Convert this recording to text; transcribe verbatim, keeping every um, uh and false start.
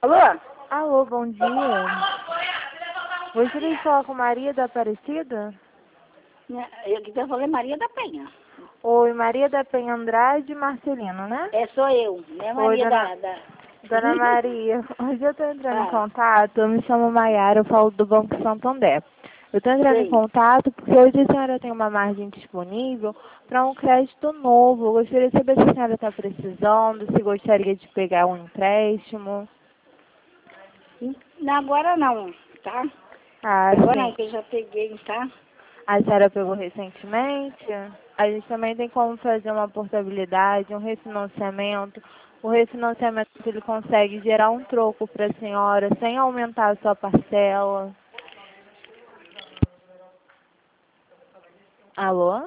Alô? Alô, bom dia. Gostaria de falar com Maria da Aparecida? Né, Eu que tô falando é Maria da Penha. Oi, Maria da Penha Andrade Marcelino, né? É, sou eu, né, Oi, Maria dona, da... da... dona Maria. Hoje eu estou entrando em Fala, contato, eu me chamo Maiara, eu falo do Banco Santander. Eu estou entrando em sei. contato porque hoje a senhora tem uma margem disponível para um crédito novo. Eu gostaria de saber se a senhora está precisando, se gostaria de pegar um empréstimo. Não, agora não, tá? Ah, Agora não, sim. que eu já peguei, tá? A senhora pegou recentemente? A gente também tem como fazer uma portabilidade, um refinanciamento. O refinanciamento ele consegue gerar um troco para a senhora sem aumentar a sua parcela. Alô?